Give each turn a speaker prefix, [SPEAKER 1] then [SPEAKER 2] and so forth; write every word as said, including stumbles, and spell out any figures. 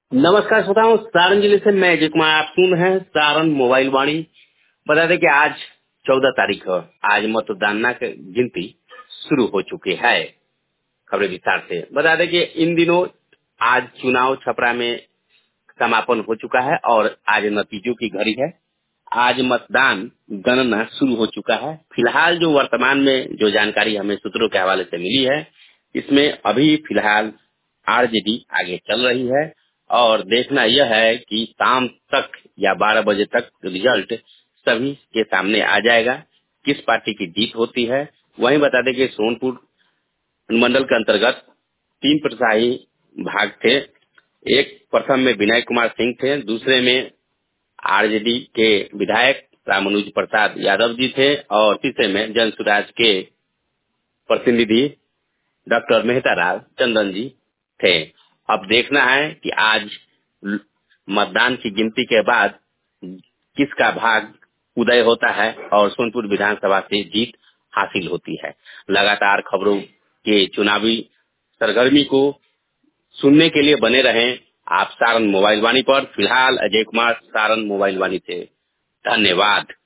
[SPEAKER 1] नमस्कार श्रोताओं, सारण जिले से मैं अजय कुमार। आप सुन रहे हैं सारण मोबाइल वाणी। बता दें कि आज चौदह तारीख है। आज मतदान की गिनती शुरू हो चुकी है। खबरें विस्तार से बता दें कि इन दिनों आज चुनाव छपरा में समापन हो चुका है और आज नतीजों की घड़ी है। आज मतदान गणना शुरू हो चुका है। फिलहाल जो वर्तमान में जो जानकारी हमें सूत्रों के हवाले से मिली है, इसमें अभी फिलहाल आरजेडी आगे चल रही है और देखना यह है कि शाम तक या बारह बजे तक रिजल्ट सभी के सामने आ जाएगा, किस पार्टी की जीत होती है। वहीं बता दें कि सोनपुर मंडल के अंतर्गत तीन प्रत्याशी भाग थे। एक प्रथम में विनय कुमार सिंह थे, दूसरे में आरजेडी के विधायक रामानुज प्रसाद यादव जी थे और तीसरे में जन सुराज के प्रतिनिधि डॉक्टर मेहता राव चंदन जी थे। अब देखना है कि आज मतदान की गिनती के बाद किसका भाग उदय होता है और सोनपुर विधानसभा से जीत हासिल होती है। लगातार खबरों के चुनावी सरगर्मी को सुनने के लिए बने रहें आप सारण मोबाइल वाणी पर। फिलहाल अजय कुमार, सारण मोबाइल वाणी से। धन्यवाद।